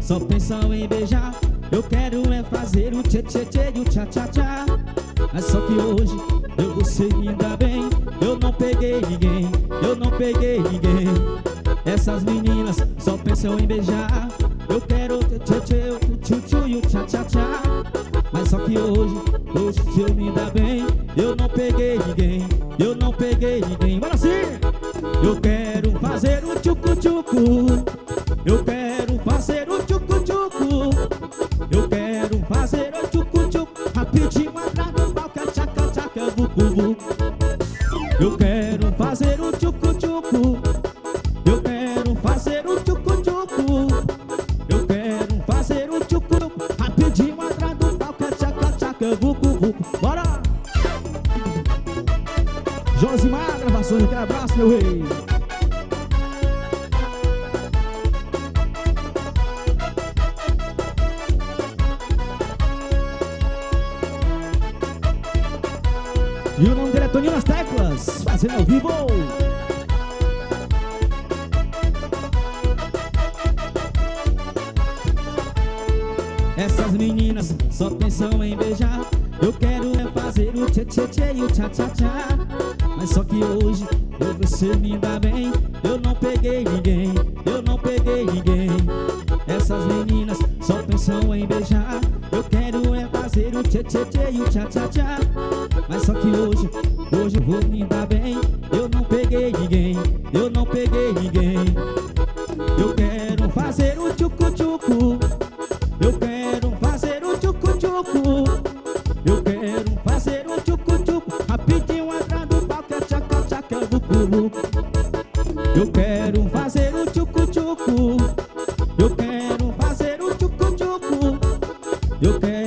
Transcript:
só pensam em beijar. Eu quero é fazer o tchê tchê tchê e o tchá tchá tchá. Mas só que hoje eu vou ser ainda bem. Eu não peguei ninguém, eu não peguei ninguém. Essas meninas só pensam em beijar. Eu quero o tchê tchê tchê, o tchu tchu e o tchá tchá tchá. Mas só que hoje se eu me dar bem, eu não peguei ninguém, eu não peguei ninguém. Bora sim! Eu quero fazer o tchucu tchucu. Eu quero fazer o tchucu tchucu. Eu quero fazer o tchucu tchucu. Rapidinho atrás do pau, que tchaca tchaca vucu vucu. Eu quero fazer o tchucu tchucu. Eu quero fazer o tchucu tchucu. Eu quero fazer o tchucu tchucu. Rapidinho atrás do pau, que tchaca tchaca vucu vucu. Bora! Josimar Gravações, aquele abraço, meu rei. E o nome dele é Toninho nas teclas, fazendo ao vivo. Essas meninas só pensam em beijar. Eu quero é fazer o tchê tchê tchê e o tchá tchá tchá. Mas só que hoje eu vou ser me dar bem. Eu não peguei ninguém, eu não peguei ninguém. Essas meninas só pensam em beijar. Eu quero é fazer o tchê tchê tchê e o tchá tchá tchá. Mas só que hoje eu vou me dar bem. Eu não peguei ninguém, eu não peguei ninguém. Eu quero fazer o tchucu tchucu. Eu quero fazer o tchucu tchucu. Eu quero fazer o tchucu tchucu. Rapidinho atrás do pau, que é tchaca tchaca vucu vucu. Eu quero fazer o tchucu tchucu. Eu quero fazer o tchucu tchucu. Eu quero